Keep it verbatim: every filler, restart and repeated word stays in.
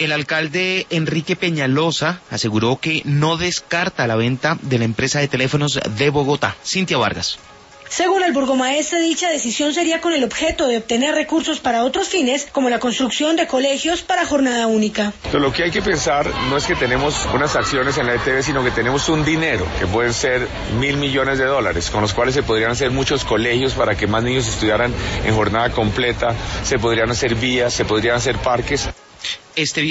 El alcalde Enrique Peñalosa aseguró que no descarta la venta de la empresa de teléfonos de Bogotá. Cintia Vargas. Según el burgomaestre, dicha decisión sería con el objeto de obtener recursos para otros fines, como la construcción de colegios para jornada única. Entonces, lo que hay que pensar no es que tenemos unas acciones en la E T V, sino que tenemos un dinero, que pueden ser mil millones de dólares, con los cuales se podrían hacer muchos colegios para que más niños estudiaran en jornada completa, se podrían hacer vías, se podrían hacer parques. Este